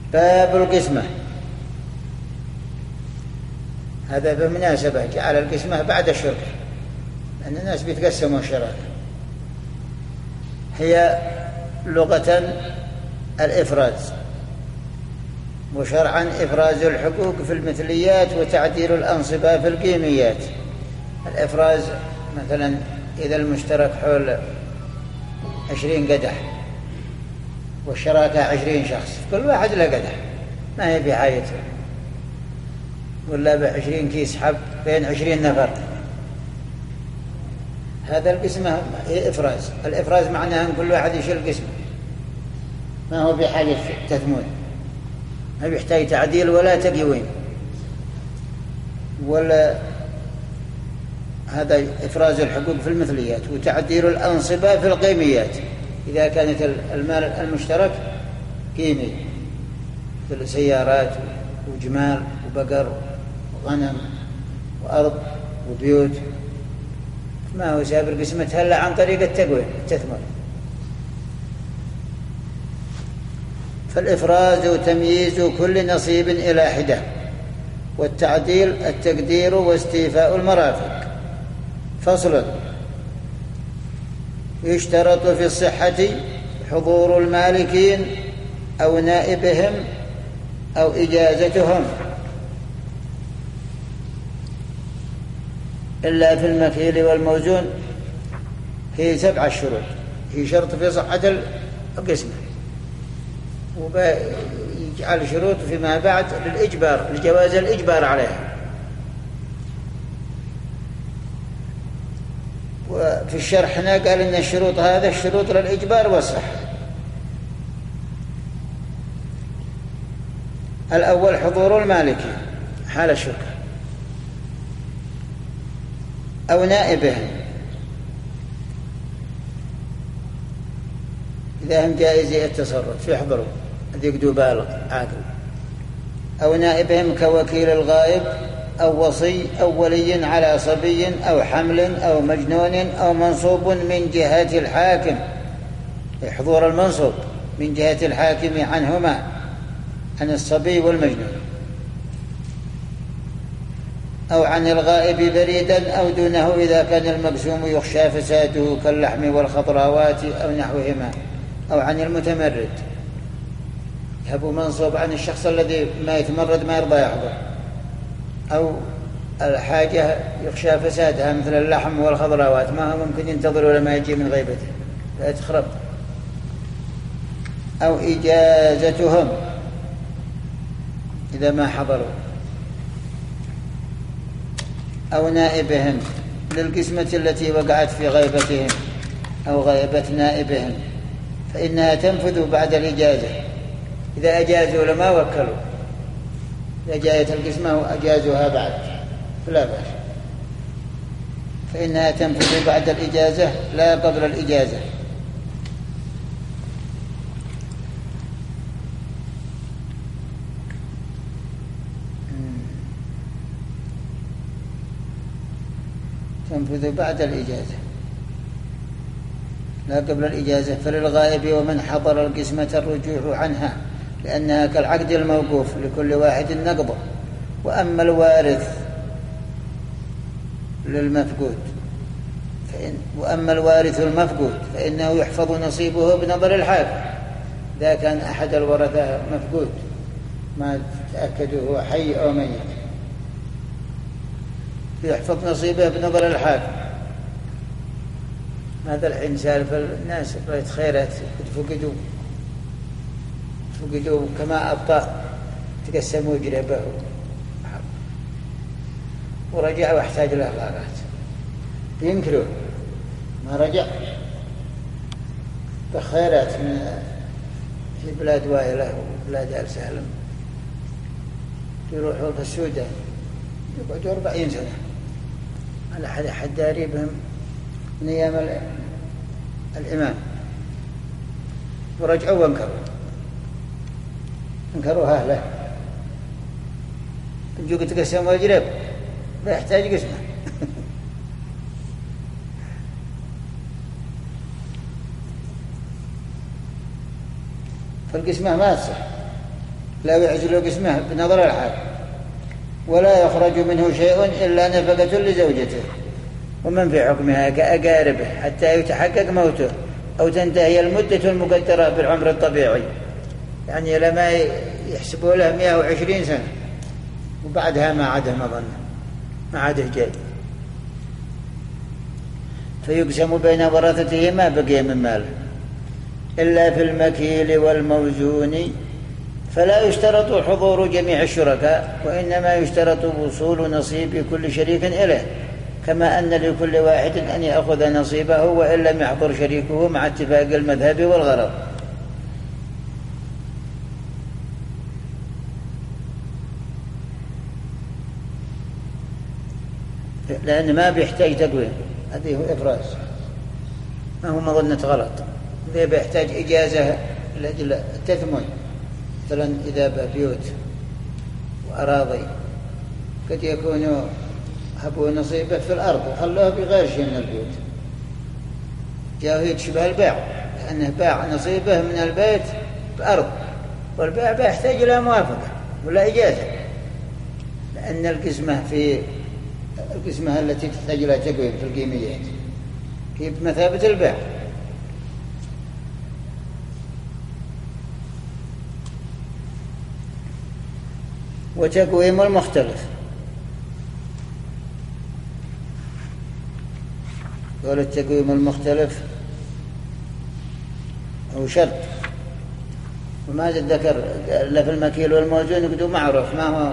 باب القسمة. هذا بمناسبة جعل القسمة بعد الشرك، لأن الناس بيتقسموا الشراكة. هي لغة الإفراز، وشرعا إفراز الحقوق في المثليات وتعديل الأنصبة في القيميات. الإفراز مثلا إذا المشترك حول 20 قدح والشراكة 20 شخص، كل واحد له قدح ما هي في حاجته، ولا ب20 كيس حب بين 20 نفر، هذا القسمة هي إفراز. الإفراز معناه أن كل واحد يشيل قسمه، ما هو بحاجة تثمين، ما بيحتاج تعديل ولا تقويم ولا. هذا إفراز الحقوق في المثليات وتعديل الأنصبة في القيميات. إذا كانت المال المشترك قيمي مثل سيارات وجمال وبقر وغنم وأرض وبيوت، ما هو سابر قسمتها إلا عن طريق التقويم التثمين. فالإفراز وتمييز كل نصيب إلى حدة، والتعديل التقدير واستيفاء المرافق. فصل: يشترط في الصحة حضور المالكين أو نائبهم أو إجازتهم، إلا في المكيل والموزون. هي 7 شروط، هي شرط في صحة القسمة، ويجعل شروط فيما بعد للإجبار، لجواز الإجبار عليها. وفي الشرح هنا قال إن الشروط هذا الشروط للإجبار والصحة. الأول حضور المالكي حال الشركة أو نائبهم إذا هم جائزي التصرف في حضره يقدوا بالغ عاقل، أو نائبهم كوكيل الغائب أو وصي أو ولي على صبي أو حمل أو مجنون أو منصوب من جهة الحاكم، حضور المنصوب من جهة الحاكم عنهما، عن الصبي والمجنون، أو عن الغائب بريدا أو دونه إذا كان المقسوم يخشى فساده كاللحم والخضراوات أو نحوهما، أو عن المتمرد يهب منصوب عن الشخص الذي ما يتمرد ما يرضى يحضر، أو الحاجة يخشى فسادها مثل اللحم والخضراوات ما هو ممكن ينتظر لما يجي من غيبته لا تخرب، أو إجازتهم إذا ما حضروا، أو نائبهم للقسمة التي وقعت في غيبتهم أو غيبة نائبهم، فإنها تنفذ بعد الإجازة. إذا أجازوا لما وكلوا، إذا جاءت القسمة وأجازوها بعد فلا بأس، فإنها تنفذ بعد الإجازة لا قبل الإجازة. تنفذ بعد الإجازة لا قبل الإجازة. فللغائب ومن حضر القسمة الرجوع عنها، لأنها كالعقد الموقوف لكل واحد نقضه. وأما الوارث للمفقود وأما الوارث المفقود فإنه يحفظ نصيبه بنظر الحاكم. إذا كان أحد الورثة مفقود ما تأكدوا هو حي أو ميت، يحفظ نصيبه بنظر الحاكم. هذا الحين سالف الناس رأيت خيرات فقدوا كما أبطأ تقسموا جربه ورجع واحتاج له غارات ينكروا ما رجع بخيرات من في بلاد وائلة وبلاد آل سالم، يروحوا في السودان يقعدوا 40 سنة على حد داريبهم من أيام الإمام، ورجعوا وانكروا أهله. يجوا تقسموا الجرب لا يحتاج قسمه. فالقسمة ما تصح لا يعزل قسمه بنظر الحال، ولا يخرج منه شيء إلا نفقة لزوجته ومن في حكمها كأقاربه حتى يتحقق موته أو تنتهي المدة المقدرة بالعمر الطبيعي، يعني لما يحسبوا له 120 سنة وبعدها ما عاده مظنة، ما عاده جاي، فيقسم بين ورثته ما بقي من ماله إلا في المكيل والموزون، فلا يشترط حضور جميع الشركاء، وإنما يشترط وصول نصيب كل شريك إليه، كما أن لكل واحد أن يأخذ نصيبه وإن لم يحضر شريكه مع اتفاق المذهب والغرض. لأن ما بيحتاج تقويم، هذه هو إفراز، ما هو مظنة غلط، ذي بيحتاج إجازة لأجل التثمن، مثلا إذا بيوت وأراضي قد يكونوا هبوا نصيبه في الأرض وخلوه بغير شيء من البيوت، جاءوا يتشبه البيع، لأنه باع نصيبه من البيت بأرض، والبيع بيحتاج إلى موافقة ولا إجازة، لأن القسمة التي تحتاج إلى تقويم في القيميات هي بمثابة البيع. وتقويم المختلف، قول التقويم المختلف هو شرط، وما ذكر إلا في المكيل والموزون يقولوا معروف، ما هو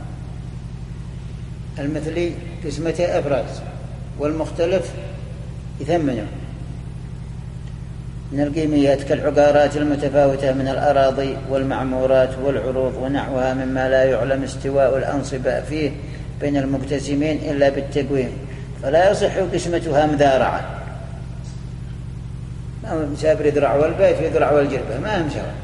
المثلي قسمته أفراز، والمختلف يثمنه من القيميات كالعقارات المتفاوتة من الأراضي والمعمورات والعروض ونحوها مما لا يعلم استواء الأنصبة فيه بين المقتسمين إلا بالتقويم، فلا يصح قسمتها مذارعة، ما هو مسابر يذرع والبيت ويذرع والجربة، ما هم سوا،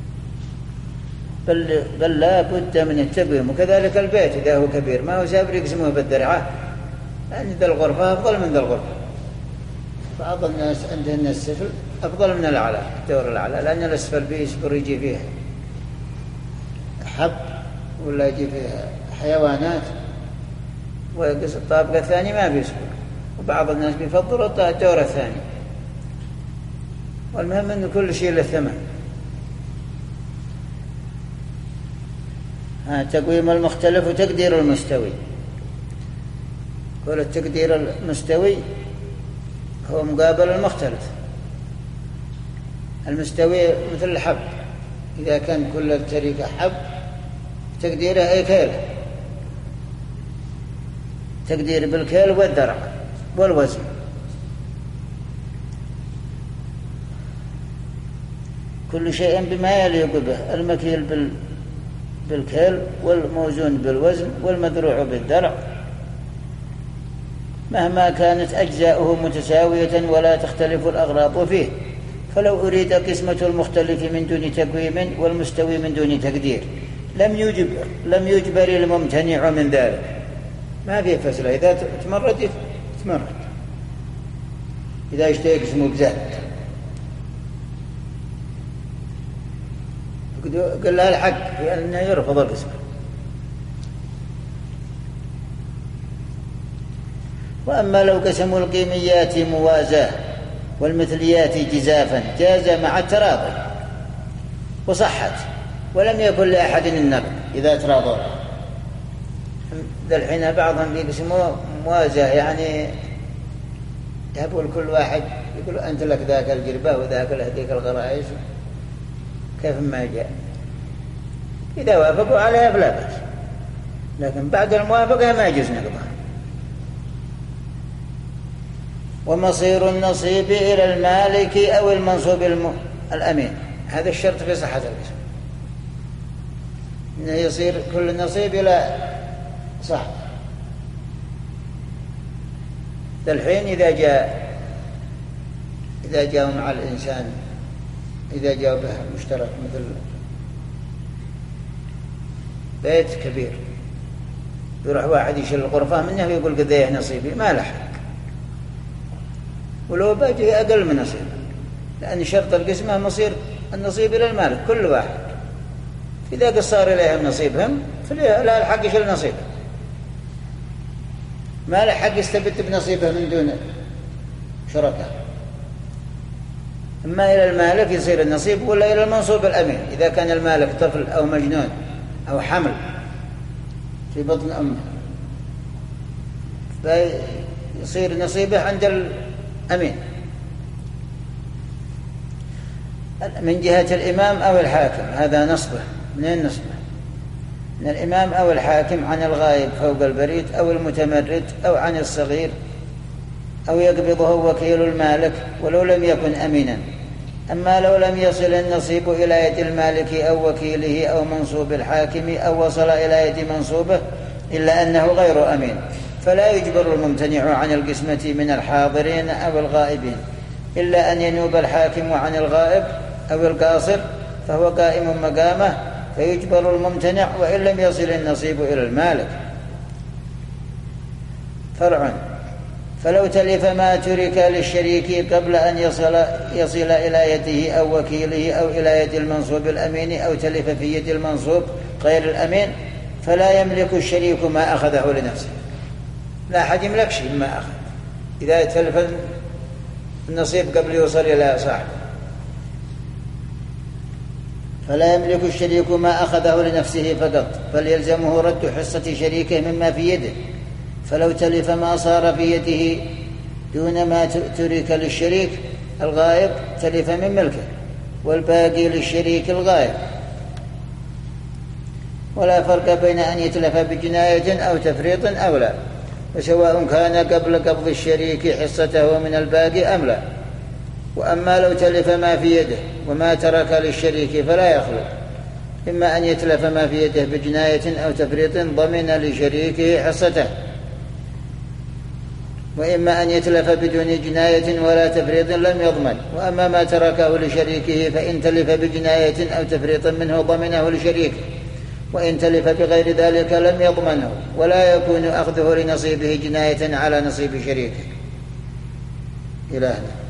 بل لا بد من التقويم. وكذلك البيت إذا هو كبير ما هو سابر يقسمه بالذرعة، لأن ذا الغرفة أفضل من ذا الغرفة، بعض الناس عندهن السفل أفضل من الأعلى، الدور الأعلى، لأن الأسفل بيسبر يجي فيه حب ولا يجي فيه حيوانات، والطابق الثاني ما بيسبر، وبعض الناس بيفضلوا الدور الثاني، والمهم أن كل شيء له ثمن. تقويم المختلف وتقدير المستوي، قول التقدير المستوي هو مقابل المختلف، المستوي مثل الحب، إذا كان كل التركة حب تقديره أي كيل، تقدير بالكيل والذرع والوزن. كل شيء بما يليق به، المكيل بالكيل والموزون بالوزن والمذروع بالذرع، مهما كانت أجزاؤه متساوية ولا تختلف الأغراض فيه. فلو أريد قسمة المختلف من دون تقويم والمستوي من دون تقدير لم يجبر الممتنع من ذلك، ما في فسلة، إذا تمرد تمرد، إذا اشتهي قسمه بزاد قل لها الحق في أنه يرفض القسم. وأما لو قسموا القيميات موازاة والمثليات جزافا جاز مع التراضي وصحت، ولم يكن لأحد النقد إذا تراضوا. ذا الحين بعضهم يقسموا موازاة، يعني يهبوا لكل واحد يقول أنت لك ذاك الجربة وذاك لهديك الغرائز كيف ما جاء، إذا وافقوا عليها فلا بأس، لكن بعد الموافقة ما يجوز نقضها. ومصير النصيب إلى المالك أو المنصوب الأمين، هذا الشرط في صحة القسم، إنه يصير كل النصيب إلى صاحب. الحين إذا جاءوا مع الإنسان، إذا جاءوا به مشترك مثل بيت كبير، يروح واحد يشيل الغرفة منه ويقول قضيه نصيبي، ما له حق، ولو باجي أقل من نصيبه، لأن شرط القسمة مصير النصيب إلى المالك كل واحد، إذا قصار إليهم نصيبهم فلا الحق يشيل نصيبه، ما له حق يستبد بنصيبه من دون شركاء. إما إلى المالك يصير النصيب ولا إلى المنصوب الأمين، إذا كان المالك طفل أو مجنون أو حمل في بطن أمه فيصير نصيبه عند الأمين من جهة الإمام أو الحاكم. هذا نصبه. منين نصبه؟ من الإمام أو الحاكم عن الغائب فوق البريد أو المتمرد أو عن الصغير، أو يقبضه وكيل المالك ولو لم يكن أمينا. أما لو لم يصل النصيب إلى يد المالك أو وكيله أو منصوب الحاكم أو وصل إلى يد منصوبه إلا أنه غير أمين، فلا يجبر الممتنع عن القسمة من الحاضرين أو الغائبين، إلا أن ينوب الحاكم عن الغائب أو القاصر فهو قائم مقامه، فيجبر الممتنع وإن لم يصل النصيب إلى المالك. فرع: فلو تلف ما ترك للشريك قبل أن يصل إلى يده أو وكيله أو إلى يد المنصوب الأمين، أو تلف في يد المنصوب غير الأمين، فلا يملك الشريك ما أخذه لنفسه. لا أحد يملك شيء ما أخذ إذا تلف النصيب قبل يوصل إلى صاحبه. فلا يملك الشريك ما أخذه لنفسه فقط، بل يلزمه رد حصة شريكه مما في يده. فلو تلف ما صار في يده دون ما ترك للشريك الغائب تلف من ملكه، والباقي للشريك الغائب. ولا فرق بين أن يتلف بجناية أو تفريط أو لا، وسواء كان قبل قبض الشريك حصته من الباقي أم لا. وأما لو تلف ما في يده وما ترك للشريك فلا يخلو، إما أن يتلف ما في يده بجناية أو تفريط ضمن لشريكه حصته، وإما أن يتلف بدون جناية ولا تفريط لم يضمن. وأما ما تركه لشريكه فإن تلف بجناية أو تفريط منه ضمنه لشريكه، وإن تلف بغير ذلك لم يضمنه، ولا يكون أخذه لنصيبه جناية على نصيب شريكه. إلى هنا.